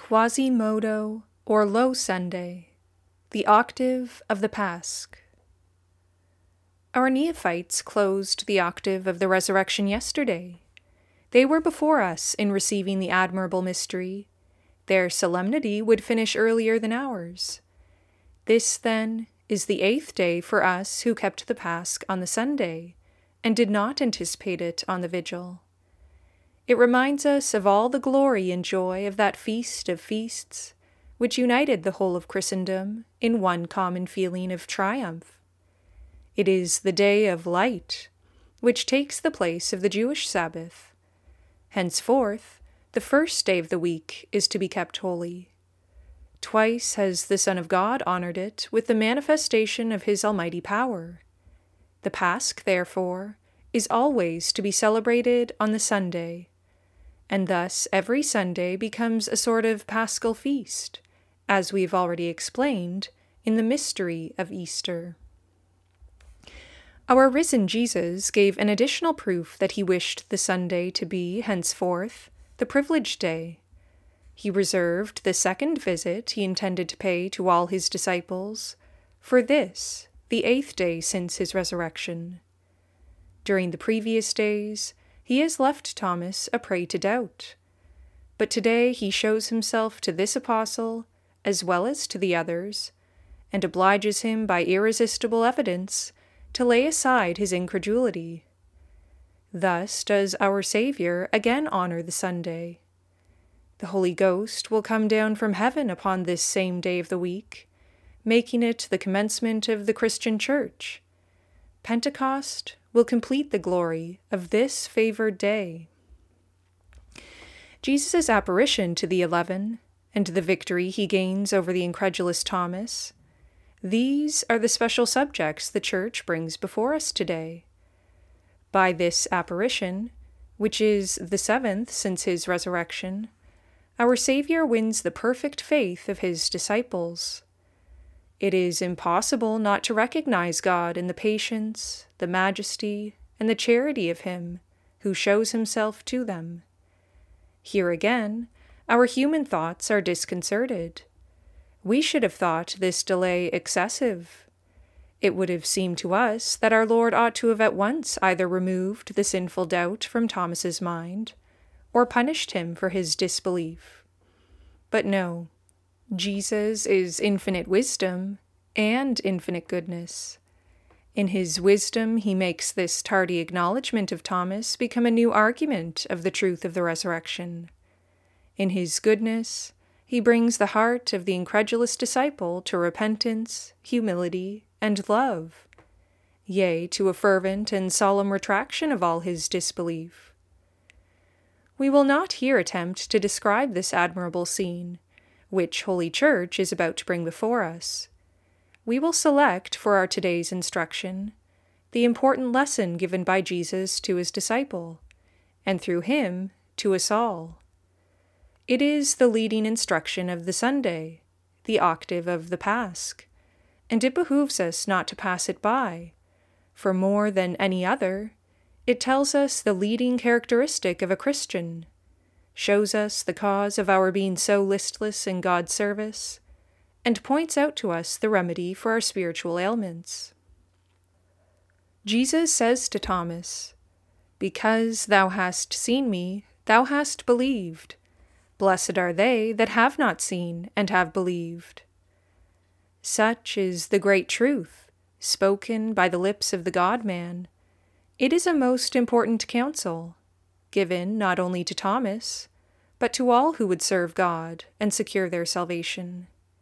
Quasimodo, or Low Sunday, the octave of the Pasch. Our neophytes closed the octave of the resurrection yesterday. They were before us in receiving the admirable mystery. Their solemnity would finish earlier than ours. This, then, is the 8th day for us who kept the Pasch on the Sunday, and did not anticipate it on the vigil. It reminds us of all the glory and joy of that feast of feasts, which united the whole of Christendom in one common feeling of triumph. It is the day of light, which takes the place of the Jewish Sabbath. Henceforth, the first day of the week is to be kept holy. Twice has the Son of God honored it with the manifestation of his almighty power. The Pasch, therefore, is always to be celebrated on the Sunday, and thus every Sunday becomes a sort of paschal feast, as we have already explained in the mystery of Easter. Our risen Jesus gave an additional proof that he wished the Sunday to be, henceforth, the privileged day. He reserved the second visit he intended to pay to all his disciples for this, the 8th day since his resurrection. During the previous days, he has left Thomas a prey to doubt, but today he shows himself to this apostle as well as to the others, and obliges him by irresistible evidence to lay aside his incredulity. Thus does our Savior again honor the Sunday. The Holy Ghost will come down from heaven upon this same day of the week, making it the commencement of the Christian Church. Pentecost will complete the glory of this favored day. Jesus' apparition to the 11, and the victory he gains over the incredulous Thomas, these are the special subjects the Church brings before us today. By this apparition, which is the 7th since his resurrection, our Savior wins the perfect faith of his disciples. It is impossible not to recognize God in the patience, the majesty, and the charity of him who shows himself to them. Here again, our human thoughts are disconcerted. We should have thought this delay excessive. It would have seemed to us that our Lord ought to have at once either removed the sinful doubt from Thomas's mind, or punished him for his disbelief. But no, Jesus is infinite wisdom and infinite goodness. In his wisdom, he makes this tardy acknowledgment of Thomas become a new argument of the truth of the resurrection. In his goodness, he brings the heart of the incredulous disciple to repentance, humility, and love, yea, to a fervent and solemn retraction of all his disbelief. We will not here attempt to describe this admirable scene, which Holy Church is about to bring before us. We will select for our today's instruction the important lesson given by Jesus to his disciple, and through him to us all. It is the leading instruction of the Sunday, the octave of the Pasch, and it behooves us not to pass it by, for more than any other, it tells us the leading characteristic of a Christian, shows us the cause of our being so listless in God's service, and points out to us the remedy for our spiritual ailments. Jesus says to Thomas, "Because thou hast seen me, thou hast believed. Blessed are they that have not seen and have believed." Such is the great truth, spoken by the lips of the God-man. It is a most important counsel, given not only to Thomas, but to all who would serve God and secure their salvation.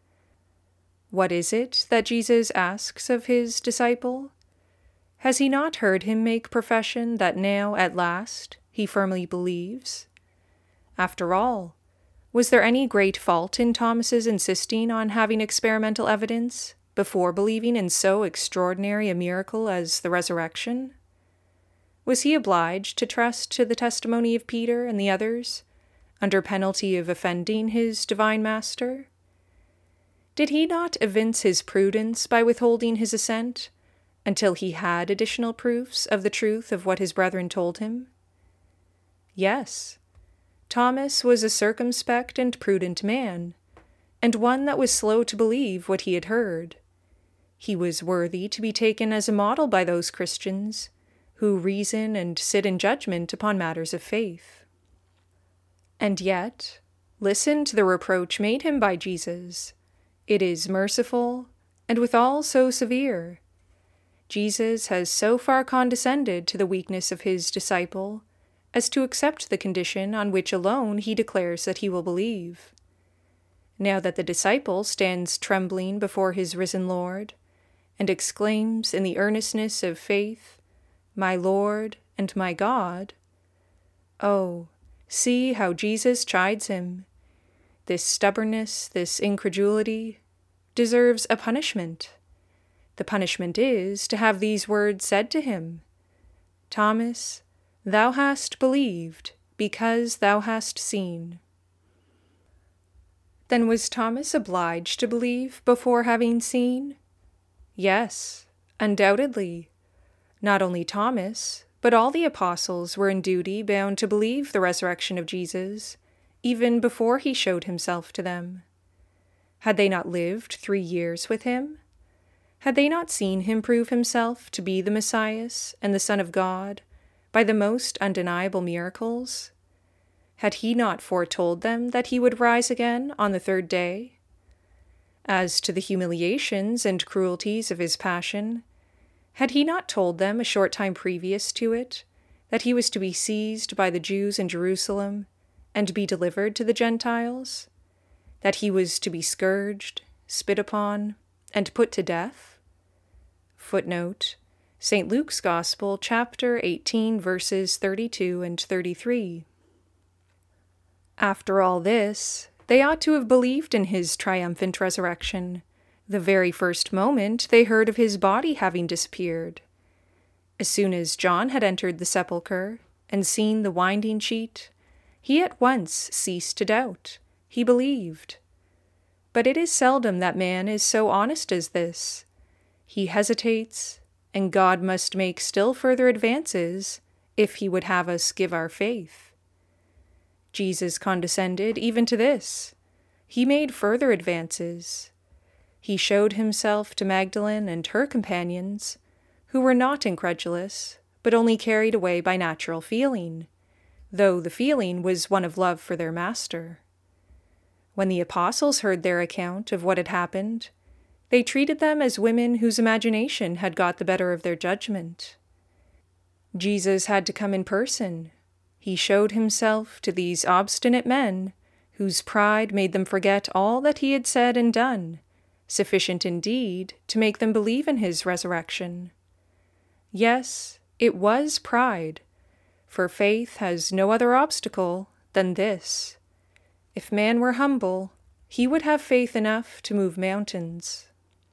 What is it that Jesus asks of his disciple? Has he not heard him make profession that now, at last, he firmly believes? After all, was there any great fault in Thomas's insisting on having experimental evidence before believing in so extraordinary a miracle as the resurrection? Was he obliged to trust to the testimony of Peter and the others, under penalty of offending his divine master? Did he not evince his prudence by withholding his assent until he had additional proofs of the truth of what his brethren told him? Yes, Thomas was a circumspect and prudent man, and one that was slow to believe what he had heard. He was worthy to be taken as a model by those Christians who reason and sit in judgment upon matters of faith. And yet, listen to the reproach made him by Jesus. It is merciful, and withal so severe. Jesus has so far condescended to the weakness of his disciple as to accept the condition on which alone he declares that he will believe. Now that the disciple stands trembling before his risen Lord, and exclaims in the earnestness of faith, "My Lord and my God," oh, see how Jesus chides him. This stubbornness, this incredulity, deserves a punishment. The punishment is to have these words said to him, "Thomas, thou hast believed, because thou hast seen." Then was Thomas obliged to believe before having seen? Yes, undoubtedly. Not only Thomas, but all the apostles were in duty bound to believe the resurrection of Jesus, even before he showed himself to them. Had they not lived 3 years with him? Had they not seen him prove himself to be the Messiah and the Son of God by the most undeniable miracles? Had he not foretold them that he would rise again on the 3rd day? As to the humiliations and cruelties of his passion, had he not told them a short time previous to it that he was to be seized by the Jews in Jerusalem and be delivered to the Gentiles? That he was to be scourged, spit upon, and put to death? Footnote: St. Luke's Gospel, chapter 18, verses 32 and 33. After all this, they ought to have believed in his triumphant resurrection, the very first moment they heard of his body having disappeared. As soon as John had entered the sepulchre and seen the winding sheet, he at once ceased to doubt. He believed. But it is seldom that man is so honest as this. He hesitates, and God must make still further advances if he would have us give our faith. Jesus condescended even to this. He made further advances. He showed himself to Magdalene and her companions, who were not incredulous, but only carried away by natural feeling, though the feeling was one of love for their master. When the apostles heard their account of what had happened, they treated them as women whose imagination had got the better of their judgment. Jesus had to come in person. He showed himself to these obstinate men, whose pride made them forget all that he had said and done, sufficient indeed to make them believe in his resurrection. Yes, it was pride, for faith has no other obstacle than this. If man were humble, he would have faith enough to move mountains.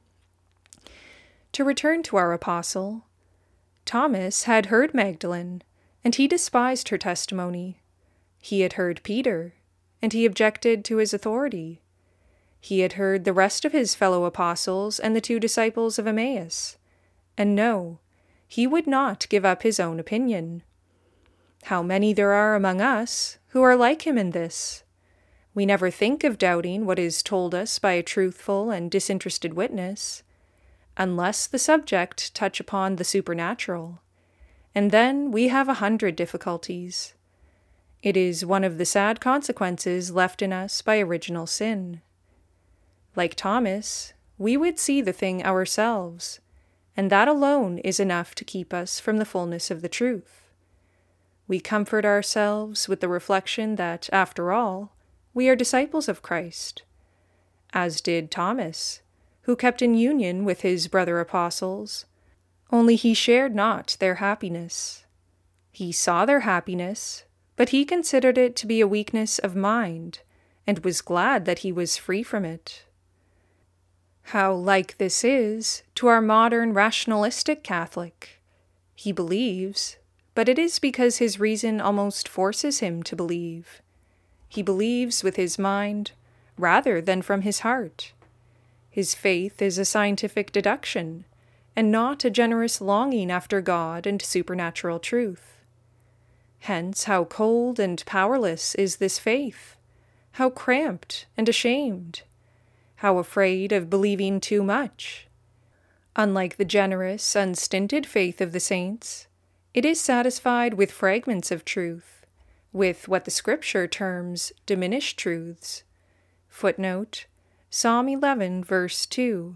To return to our apostle, Thomas had heard Magdalene, and he despised her testimony. He had heard Peter, and he objected to his authority. He had heard the rest of his fellow apostles and the 2 disciples of Emmaus, and no, he would not give up his own opinion. How many there are among us who are like him in this! We never think of doubting what is told us by a truthful and disinterested witness, unless the subject touch upon the supernatural, and then we have 100 difficulties. It is one of the sad consequences left in us by original sin. Like Thomas, we would see the thing ourselves, and that alone is enough to keep us from the fullness of the truth. We comfort ourselves with the reflection that, after all, we are disciples of Christ, as did Thomas, who kept in union with his brother apostles, only he shared not their happiness. He saw their happiness, but he considered it to be a weakness of mind, and was glad that he was free from it. How like this is to our modern rationalistic Catholic. He believes, but it is because his reason almost forces him to believe. He believes with his mind rather than from his heart. His faith is a scientific deduction, and not a generous longing after God and supernatural truth. Hence, how cold and powerless is this faith, how cramped and ashamed, how afraid of believing too much. Unlike the generous, unstinted faith of the saints, it is satisfied with fragments of truth, with what the Scripture terms diminished truths. Footnote, Psalm 11, verse 2.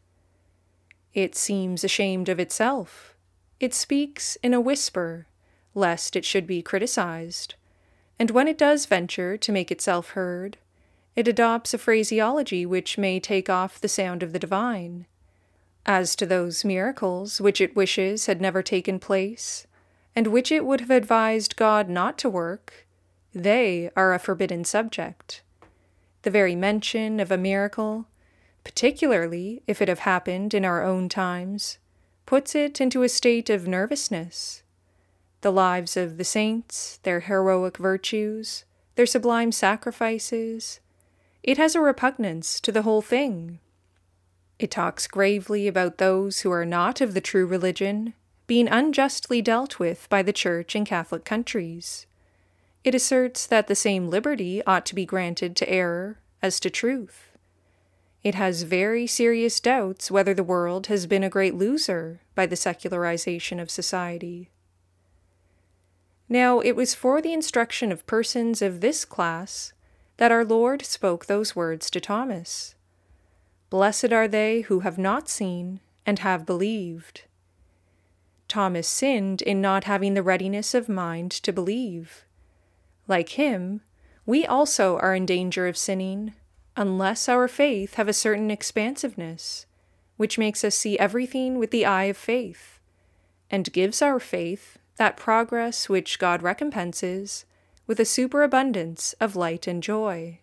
It seems ashamed of itself. It speaks in a whisper, lest it should be criticized, and when it does venture to make itself heard, it adopts a phraseology which may take off the sound of the divine. As to those miracles which it wishes had never taken place, and which it would have advised God not to work, they are a forbidden subject. The very mention of a miracle, particularly if it have happened in our own times, puts it into a state of nervousness. The lives of the saints, their heroic virtues, their sublime sacrifices, it has a repugnance to the whole thing. It talks gravely about those who are not of the true religion being unjustly dealt with by the Church in Catholic countries. It asserts that the same liberty ought to be granted to error as to truth. It has very serious doubts whether the world has been a great loser by the secularization of society. Now, it was for the instruction of persons of this class that our Lord spoke those words to Thomas. Blessed are they who have not seen and have believed. Thomas sinned in not having the readiness of mind to believe. Like him, we also are in danger of sinning, unless our faith have a certain expansiveness, which makes us see everything with the eye of faith, and gives our faith that progress which God recompenses with a superabundance of light and joy.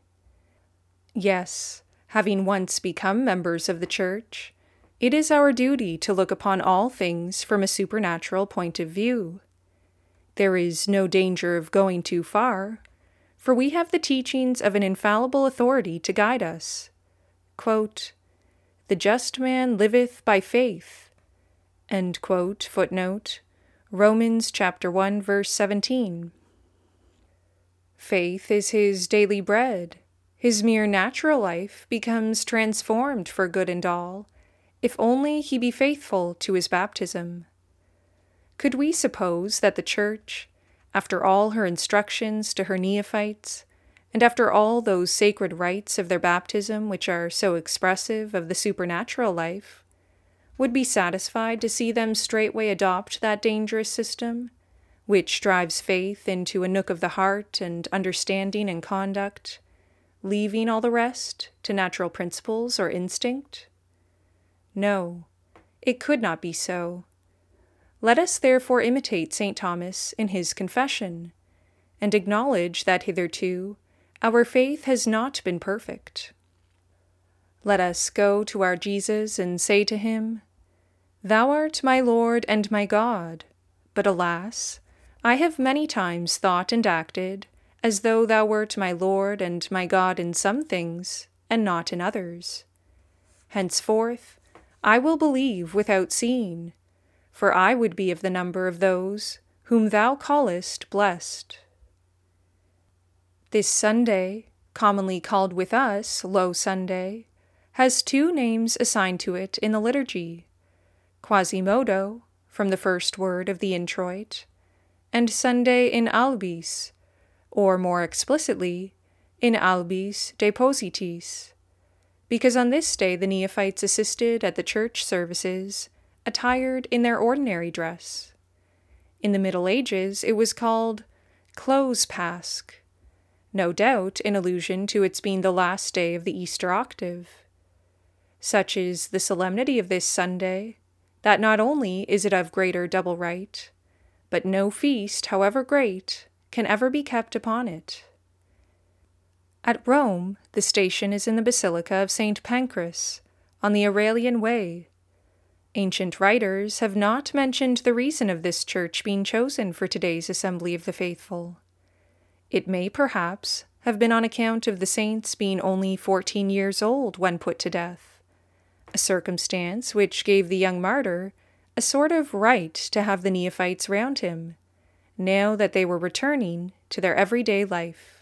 Yes, having once become members of the Church, it is our duty to look upon all things from a supernatural point of view. There is no danger of going too far, for we have the teachings of an infallible authority to guide us. Quote, "The just man liveth by faith." End quote, footnote, Romans chapter 1, verse 17. Faith is his daily bread. His mere natural life becomes transformed for good and all, if only he be faithful to his baptism. Could we suppose that the Church, after all her instructions to her neophytes, and after all those sacred rites of their baptism which are so expressive of the supernatural life, would be satisfied to see them straightway adopt that dangerous system, which drives faith into a nook of the heart and understanding and conduct, leaving all the rest to natural principles or instinct? No, it could not be so. Let us therefore imitate St. Thomas in his confession, and acknowledge that hitherto our faith has not been perfect. Let us go to our Jesus and say to him, "Thou art my Lord and my God, but alas, I have many times thought and acted as though thou wert my Lord and my God in some things, and not in others. Henceforth, I will believe without seeing, for I would be of the number of those whom thou callest blessed." This Sunday, commonly called with us Low Sunday, has two names assigned to it in the liturgy: Quasimodo, from the first word of the introit, and Sunday in albis, or more explicitly, in albis depositis, because on this day the neophytes assisted at the church services, attired in their ordinary dress. In the Middle Ages it was called Close Pasch, no doubt in allusion to its being the last day of the Easter octave. Such is the solemnity of this Sunday, that not only is it of greater double right, but no feast, however great, can ever be kept upon it. At Rome, the station is in the Basilica of St. Pancras, on the Aurelian Way. Ancient writers have not mentioned the reason of this church being chosen for today's Assembly of the Faithful. It may, perhaps, have been on account of the saints being only 14 years old when put to death, a circumstance which gave the young martyr a sort of right to have the neophytes round him, now that they were returning to their everyday life.